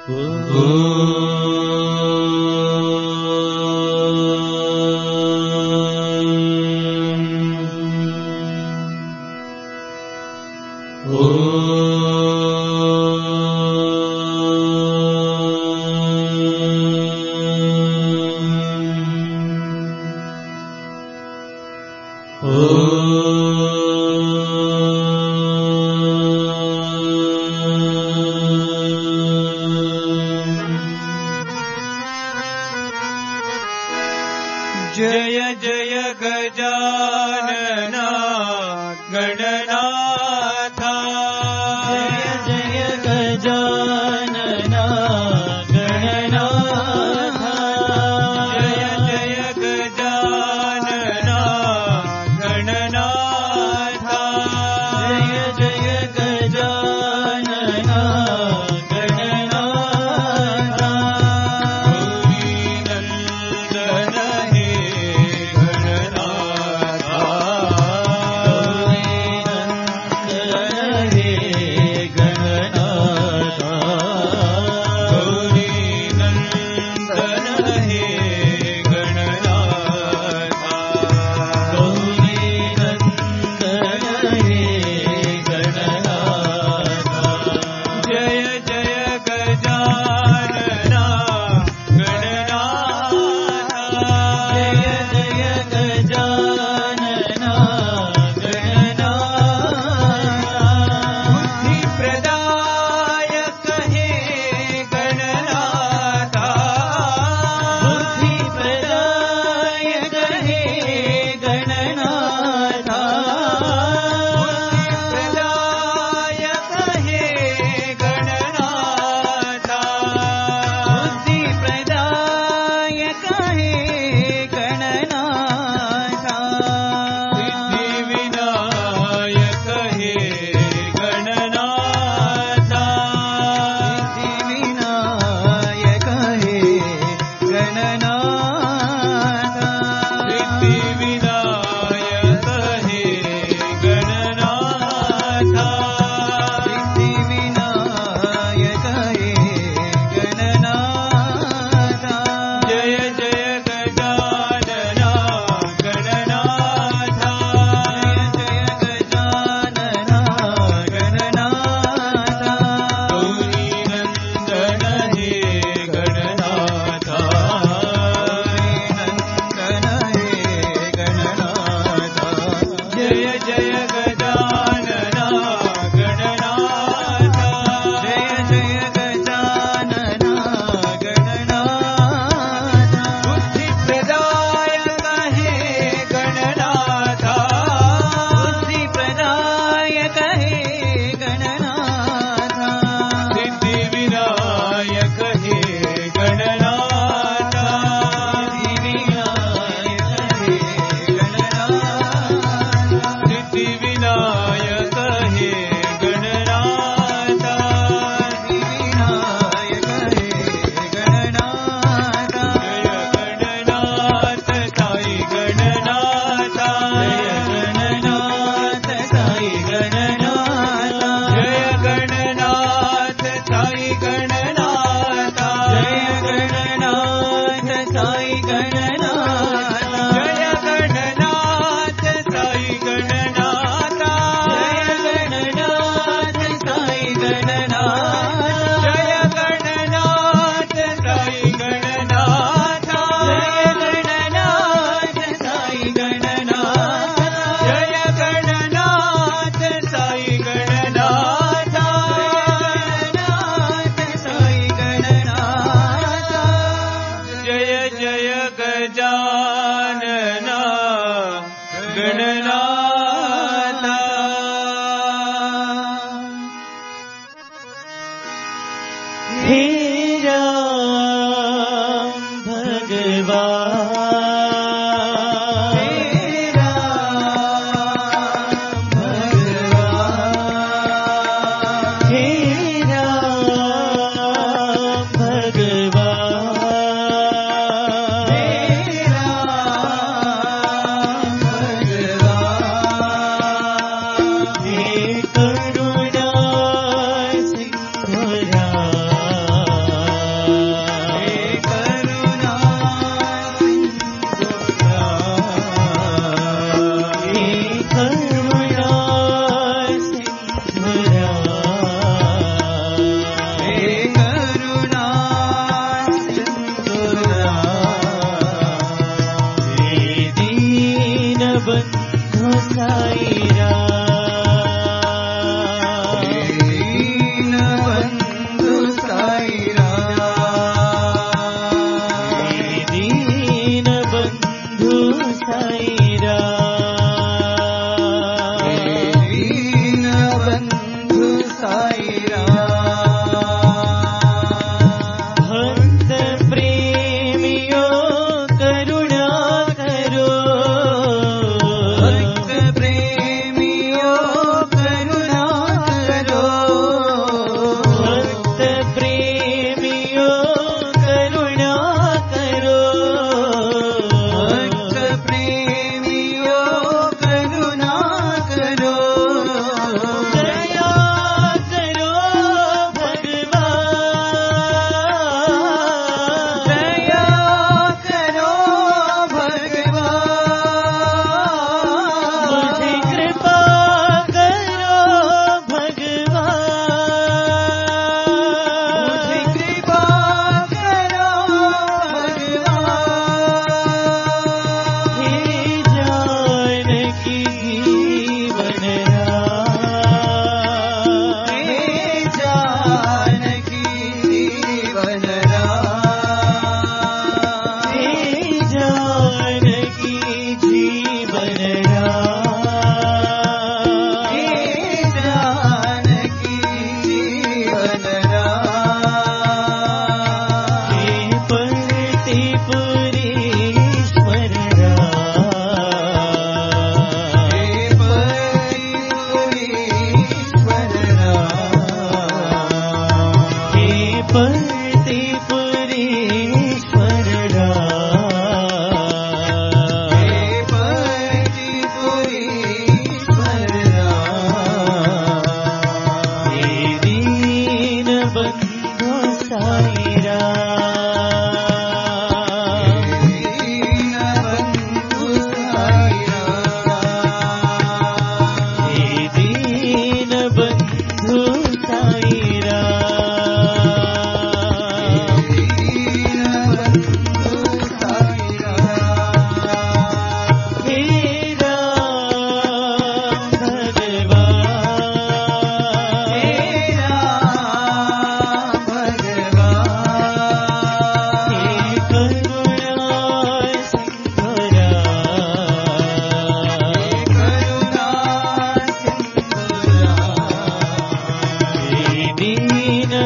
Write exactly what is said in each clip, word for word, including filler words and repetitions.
करुणा सिंधुरा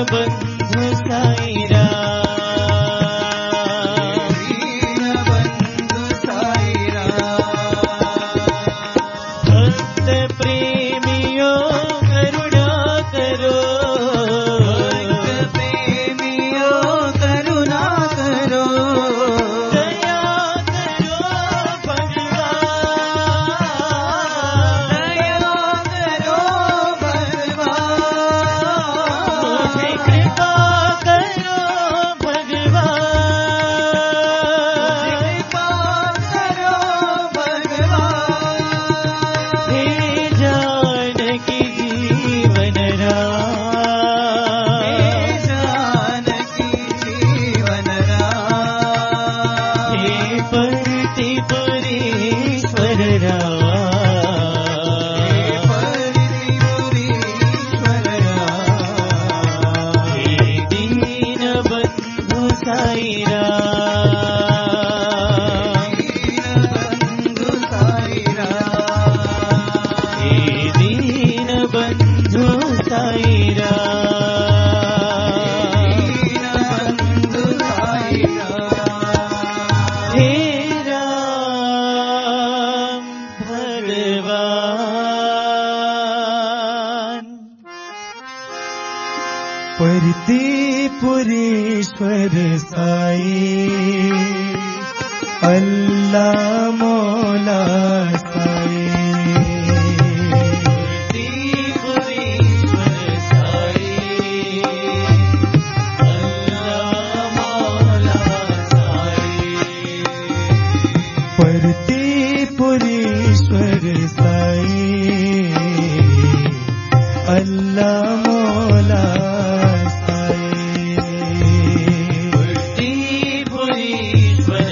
बंधु साई राम, दीन बंधु साई राम। भक्त प्रेमियों करुणा करो, भक्त प्रेमियों करुणा करो, दया करो भगवान, दया करो भगवान, मुझे कृपा करो भगवान, कृपा करो भगवान। हे जानकी जीवन राम, हे जानकी जीवन राम, हे परतिपुरीश्वर राम, हे परतिपुरीश्वर राम, हे दीन बंधु साई राम, दीन बंधु साई राम, हे दीन बंधु साई राम, दीन बंधु साई राम। हे राम भगवान, परतिपुरीश्वर साई, अल्लाह मौला साई, परतिपुरीश्वर साई, अल्लाह मौला साई, परतिपुरीश्वर साई, अल्लाह मौला साई, परतिपुरीश्वर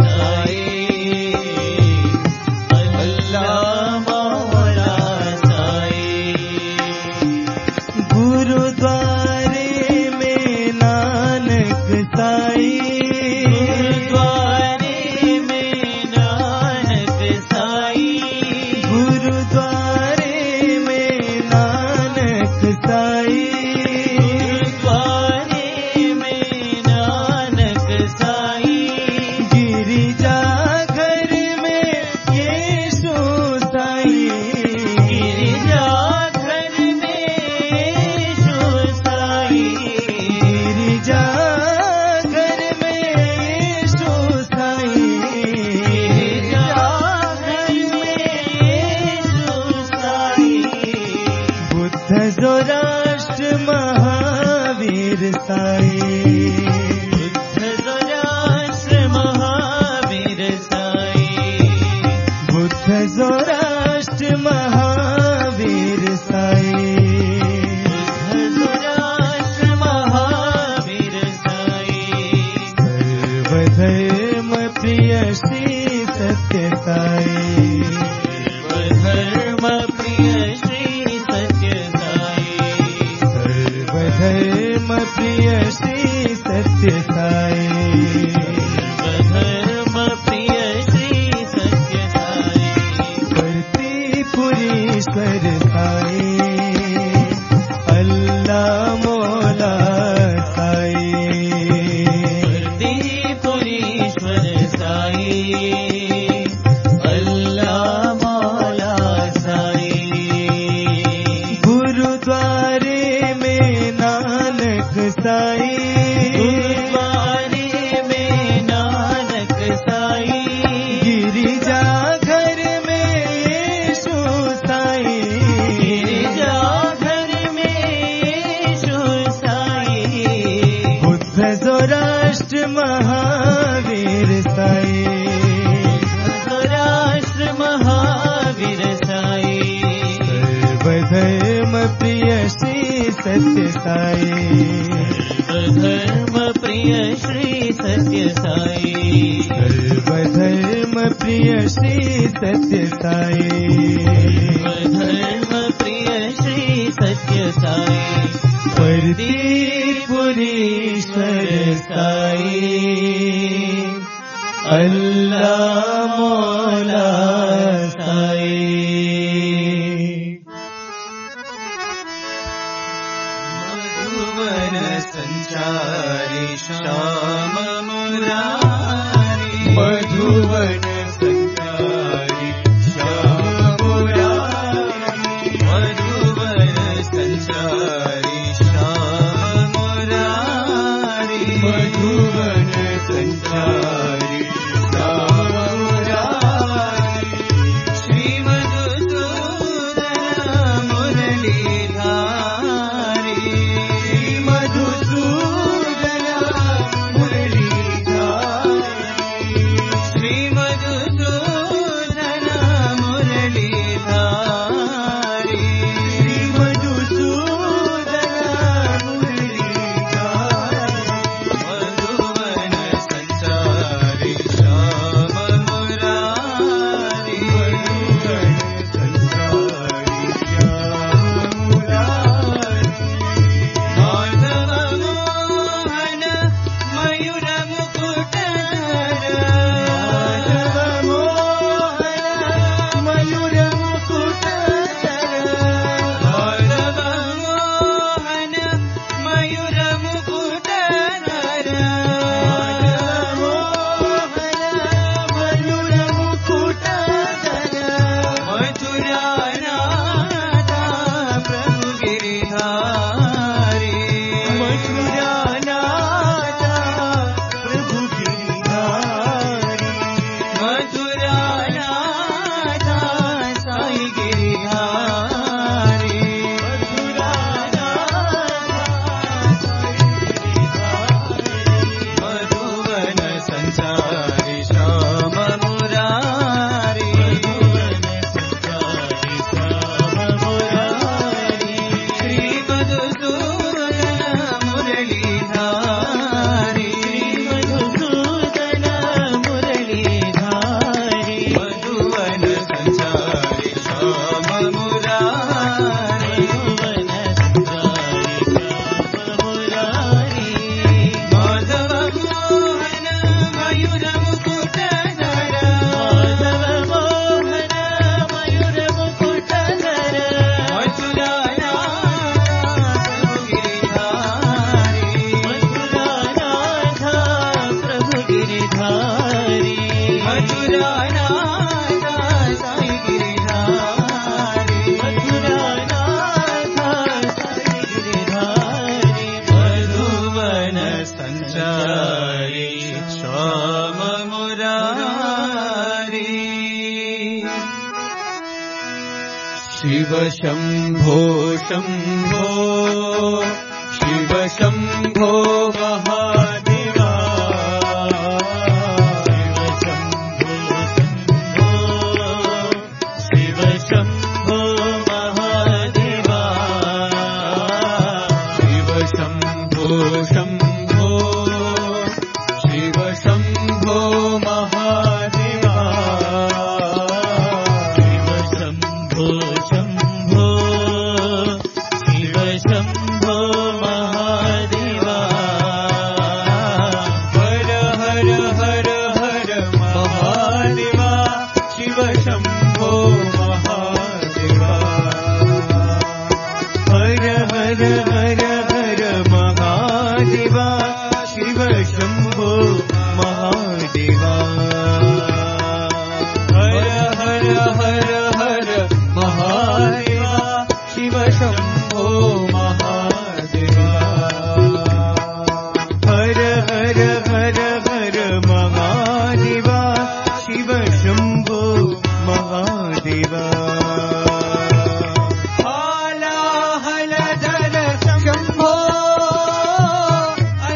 अल्लाह मौला साईं। मधुवन संचारी श्याम मुरारी मधुवन संचारी श्याम मुरारी मधुवन संचारी श्याम मुरारी मधुवन संचारी श्याम मुरारी श्री मधुसूदन मुरलीधारी श्री मधुसूदन मुरलीधारी श्री मधुसूदन मुरलीधारी श्री मधुसूदन मुरलीधारी मधुवन संचारी श्याम मुरारी मधुवन संचारी श्याम मुरारी माधव मोहन मयूर मुकुटधर माधव मोहन मयूर मुकुटधर माधव मोहन मयूर मुकुटधर माधव मोहन मयूर मुकुटधर मथुरानाथा प्रभु गिरिधारी मथुरानाथा प्रभु गिरिधारी मथुरानाथा साई गिरिधारी मथुरानाथा साई गिरिधारी मधुवन संचारी श्याम मुरारी मधुवन संचारी श्याम मुरारी श्री मधुसूदन मुरलीधारी मधुसूदन मुरलीधारी मधुवन संचारी श्याम मुरारी मधुवन संचारी श्याम मुरारी माधव मोहन मयूर मुकुटधर माधव मोहन मयूर मुकुटधर मथुरानाथा प्रभु गिरिधारी मथुरानाथा प्रभु गिरिधारी मथुरानाथा साई गिरिधारी मथुरानाथा साई गिरिधारी मधुवन संचारी श्याम मुरारी शिव शंभो शंभो शिव शंभो महादेवा शिव शंभो शंभो महादेवा शिव शंभो शंभो शिव शंभो महादेवा शिव शंभो शिव शंभो महादेवा हर हर हर हर महादेवा शिव शंभो महादेवा हर हर हर हर महादेवा शिव शंभो महादेवा हर हर हर हर महादेवा शिव शंभो महादेवा हाला हलधर शंभो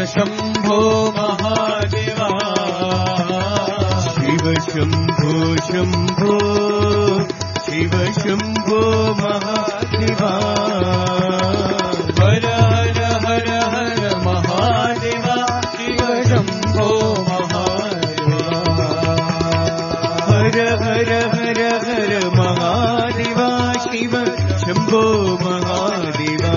शम्भो महादेवा शिव शम्भो शम्भो शिव शम्भो महादेवा हर हर हर हर महादेवा शिव शम्भो महादेवा हर हर हर हर महादेवा शिव शम्भो महादेवा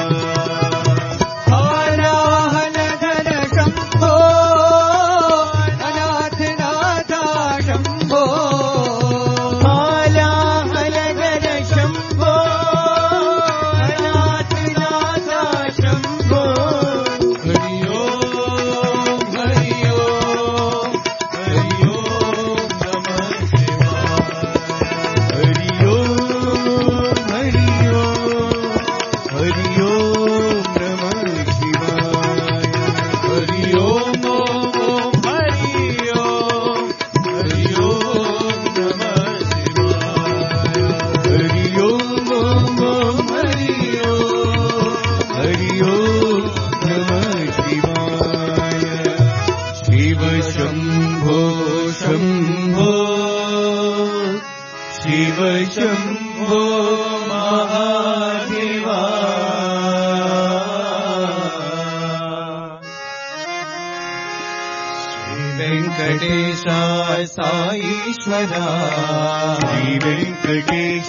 साईश्वरा श्री वेंकटेश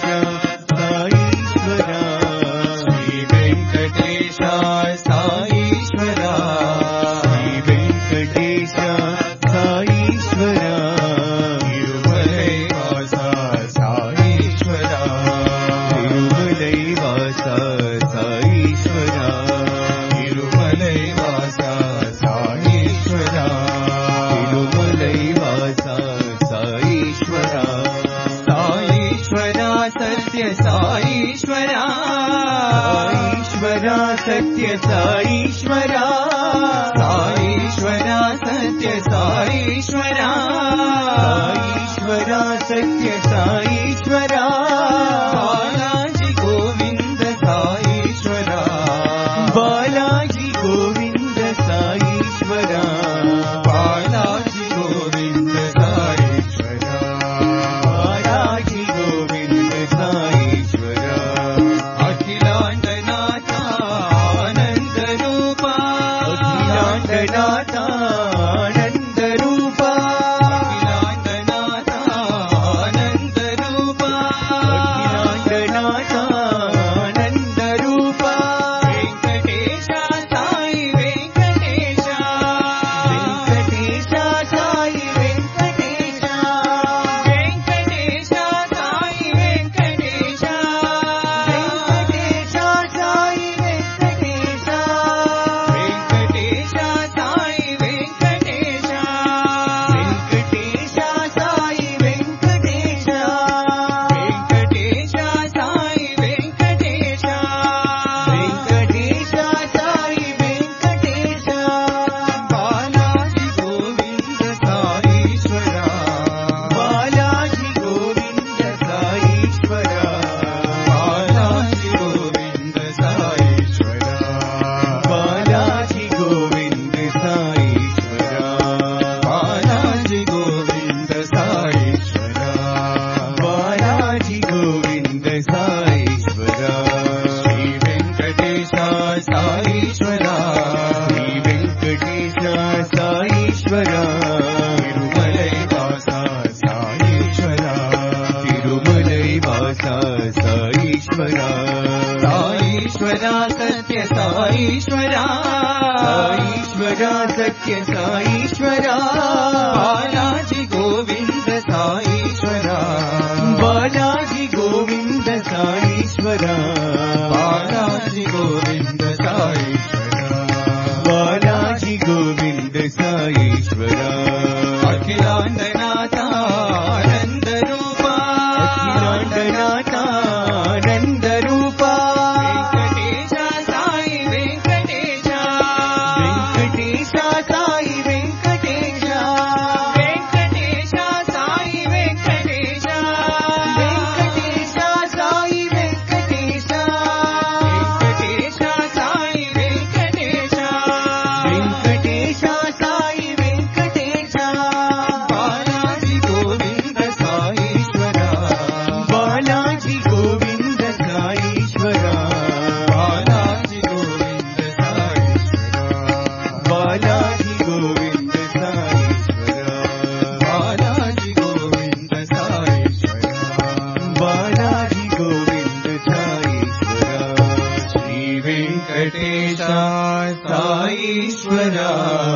साईश्वरा श्री वेंकटेश साईश्वरा श्री वेंकटेश साईश्वरा तिरुमलै वासा साईश्वरा तिरुमलै वासा साईश्वरा तिरुमलै वासा साईश्वरा तिरुमलै वासा साईश्वरा साईश्वरा सत्य साईश्वरा साईश्वरा सत्य साईश्वरा साईश्वरा सत्य साईश्वरा साईश्वरा सत्य साईश्वरा बालाजी गोविंद साईश्वरा बालाजी गोविंद साईश्वरा बालाजी गोविंद साईश्वरा बालाजी गोविंद साईश्वरा अखिलांडनाथ आनंद रूपा अखिलांडनाथ आनंद रूपा अखिलांडनाथ आनंद रूपा अखिलांडनाथ आनंद रूपा वेंकटेश साई वेंकटेश वेंकटेश साई वेंकटेश वेंकटेश साई वेंकटेश वेंकटेश साई वेंकटेश वेंकटेश साई वेंकटेश वेंकटेश साई वेंकटेश वेंकटेश साई वेंकटेश वेंकटेश साई वेंकटेश बालाजी गोविंद साईश्वरा बालाजी गोविंद साईश्वरा बालाजी गोविंद साईश्वरा बालाजी गोविंद साईश्वरा बालाजी गोविंद साईश्वरा बालाजी गोविंद साईश्वरा श्री वेंकटेश साईश्वरा श्री वेंकटेश साईश्वरा तिरुमलै वासा साईश्वरा तिरुमलै वासा साईश्वरा साईश्वरा सत्य साईश्वरा साईश्वरा सत्य साईश्वरा बालाजी गोविंद साईश्वरा बालाजी गोविंद साईश्वरा बालाजी गोविंद साईश्वरा बालाजी गोविंद साईश्वरा अखिलांडनाथ आनंद रूपा अखिलांडनाथ आनंद रूपा वेंकटेश साई वेंकटेश वेंकटेश साई वेंकटेश वेंकटेश साई वेंकटेश वेंकटेश साई वेंकटेश वेंकटेश साई वेंकटेश वेंकटेश साईश्वरा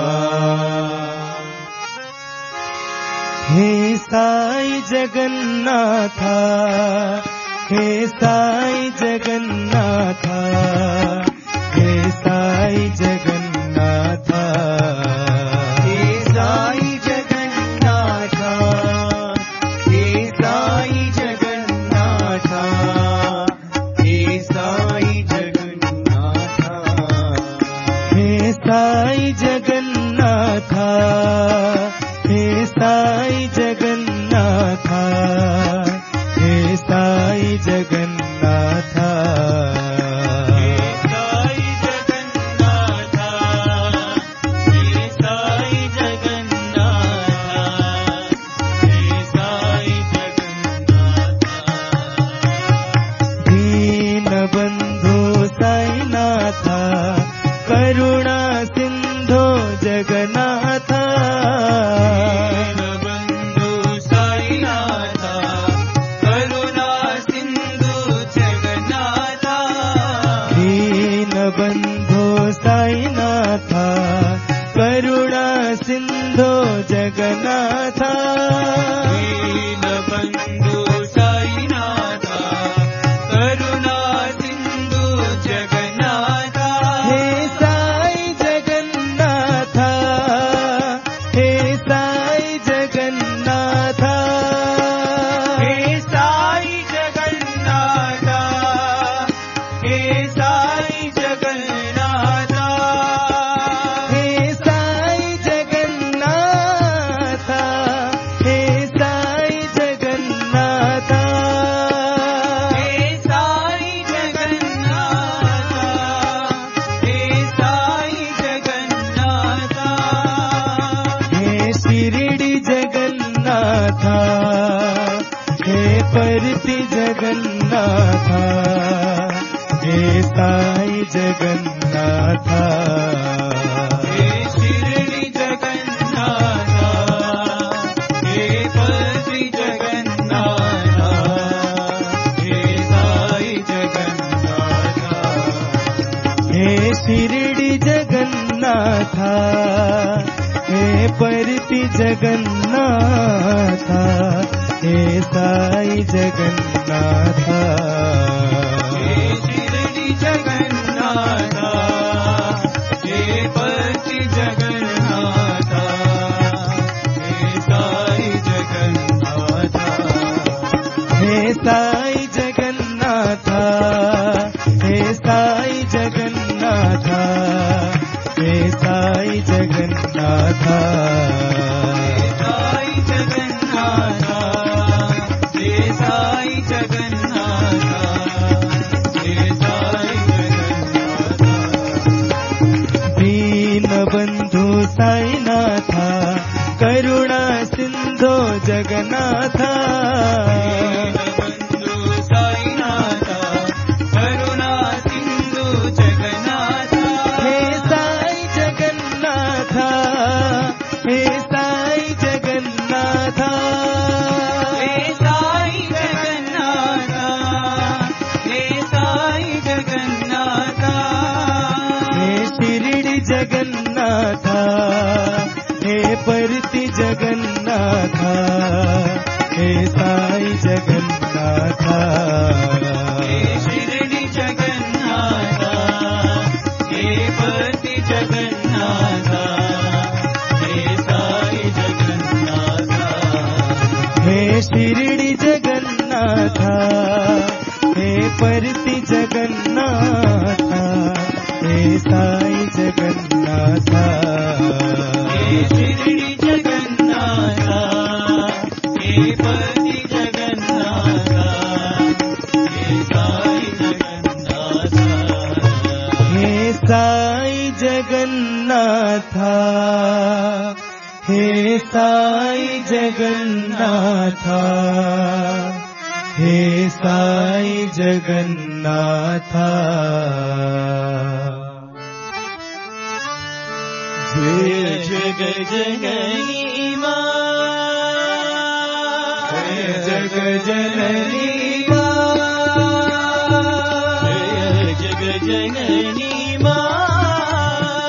हे साई जगन्नाथा, हे साई जगन्नाथा, हे साई जगन्नाथा, हे साई जगन्नाथा, हे साई जगन्नाथा, हे साई जगन्नाथा, हे साई जगन्नाथा, हे साई जगन्नाथा, हे साई जगन्नाथा, हे साई जगन्नाथा, हे साई जगन्नाथा, हे साई जगन्नाथा, दीनबन्धो साईनाथा, करुणा सिन्धो जगन्नाथा, दीनबन्धु साईनाथा, करुणा सिन्धु जगन्नाथा, दीनबन्धो साईनाथा, करुणा सिन्धो जगन्नाथा, दीनबन्धु साईनाथा, करुणा सिन्धु जगन्नाथा, हे साई जगन्नाथा, हे साई जगन्नाथा, हे साई जगन्नाथा, हे साई जगन्नाथा, हे साई जगन्नाथा, हे साई जगन्नाथा, हे साई जगन्नाथा, हे साई जगन्नाथा, हे शिरडी जगन्नाथा, हे परति जगन्नाथा, हे साई जगन्नाथा, हे शिरडी जगन्नाथा, हे पति जगन्नाथा, हे साई जगन्नाथा, हे शिरडी जगन्नाथा, हे परति जगन्नाथा, हे साई जगन्नाथा, हे शिरडी जगन्नाथा, हे पति जगन्नाथा, हे साई जगन्नाथा, हे साई जगन्नाथा, हे साई जगन्नाथा, हे साई जगन्नाथा, साई जगन्नाथा, हे साई जगन्नाथा, हे साई जगन्नाथा, दीनबन्धु साईनाथा, करुणा सिन्धो जगन्नाथा, दीनबन्धु साईनाथा, करुणा सिन्धु जगन्नाथा, हे साई जगन्नाथा, हे साई जगन्नाथा, हे साई जगन्नाथा, हे साई जगन्नाथा, हे शिरडी जगन्नाथा, हे परति जगन्नाथा, हे साई जगन्नाथा, हे शिरडी जगन्नाथा, हे पति जगन्नाथा, हे साई जगन्नाथा, हे शिरडी जगन्नाथा, हे परति जगन्नाथा, हे साई जगन्नाथा, हे शिरडी जगन्नाथा, हे पति जगन्नाथा, हे साई जगन्नाथा, हे साई जगन्नाथा, हे साई जगन्नाथा, हे साई जगन्नाथा, जय जग जननी मां, जय जग जननी मां, जय जग जननी मां,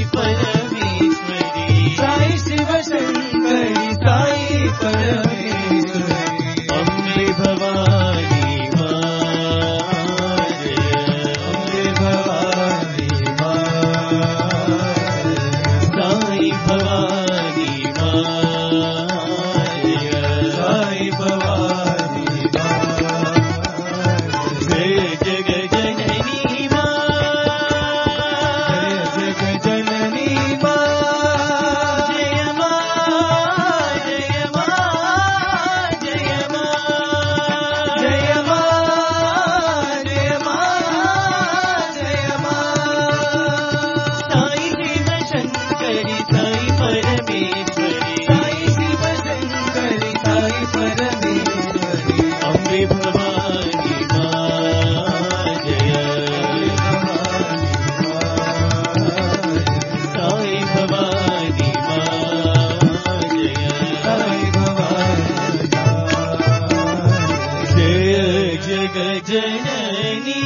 परमेश्वरी साई शिव शंकरी साई परमेश्वरी अम्बे भवानी अम्बे भवानी साई भवानी साई भवानी जय जग जननी जय जग जननी मां जय मां जय मां जय मां जय मां जय मां जय मां साई शिव शंकरी साई परमेश्वरी साई शिव शंकरी साई परमेश्वरी अम्बे भवानी जय साई भवानी जय साई भवानी जय जग जननी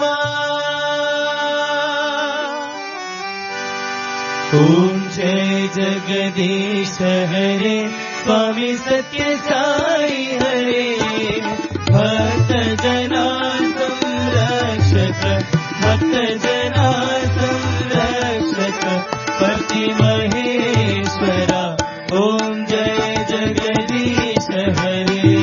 ओम जय जगदीश हरे स्वामी सत्य साई हरे भक्त जना संरक्षक भक्त जना संरक्षक पति महेश्वरा ओम जय जगदीश हरे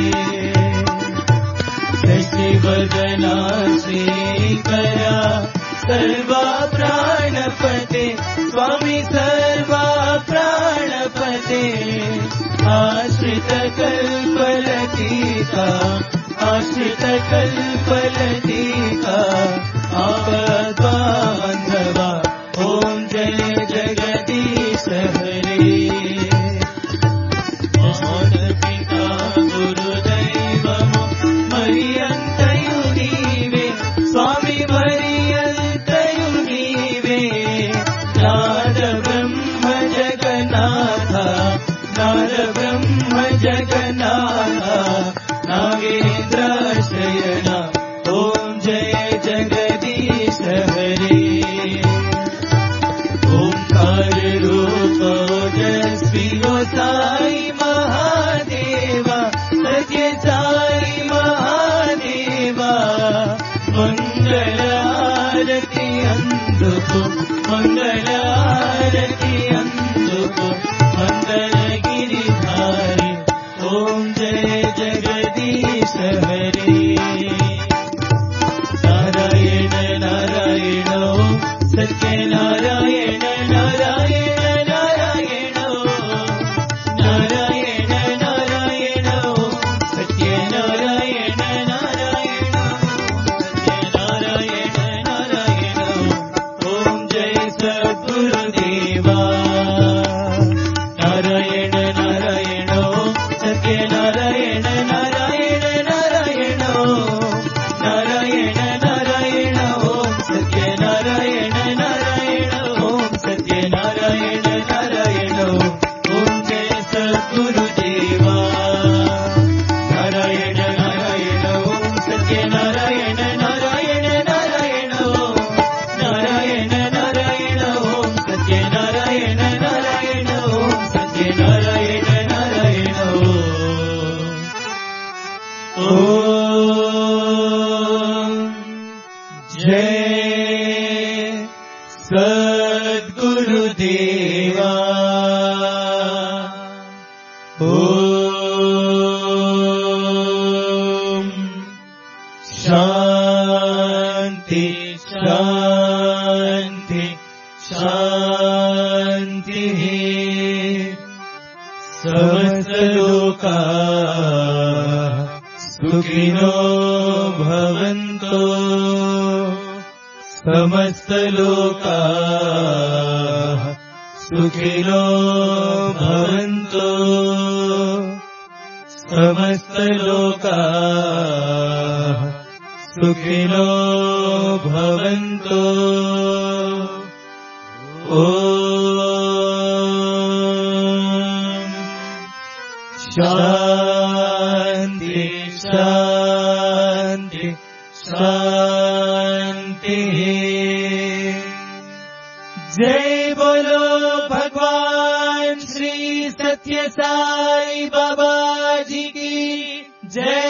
शशिवदना श्रीकरा सर्वा प्राणपते स्वामी सर्वा प्राणपते आश्रित कल्पलतिका आश्रित कल्पलतिका आपद्बान्धवा ओम जय जगदीश हरे पिता गुरुदैवमो मरियन्तयु नीवे स्वामी मरियन्तयु नीवे नाद ब्रह्म जगन्नाथ नाद ब्रह्म जगन्नाथ नागेन्द्र शयना ओम जय जगदीश हरे ओंकार रूप ओजस्वी ओ साई महादेवा सत्य साई महादेवा मंगल आरती अंधुको मंगल आरती अंधुको मंगल गिरिधारी ओम जय जगदीश हरे नारायण नारायण ओम सत्य नारायण नारायण नारायण नारायण नारायण ओम सत्य नारायण नारायण सत्य नारायण नारायण ओम जय सद्गुरुदेवा नारायण नारायण ओम सत्य नारायण नारायण नारायण नारायण नारायण ओम सत्य नारायण नारायण ओम सत्य नारायण नारायण ओम जय सद्गुरुदेवा नारायण नारायण ओम सत्य नारायण नारायण नारायण नारायण नारायण ओम सत्य नारायण नारायण ओम सत्य नारायण नारायण ओम जय सद्गुरुदेवा ओम शांति शांति शांति समस्त लोका सुखिनो भवन्तु समस्त लोका सुखिनो भवन्तु समस्त लोका सुखिनो भवन्तु ओम शांति शांति शांति जय बोलो सत्य साई बाबा जी की जय।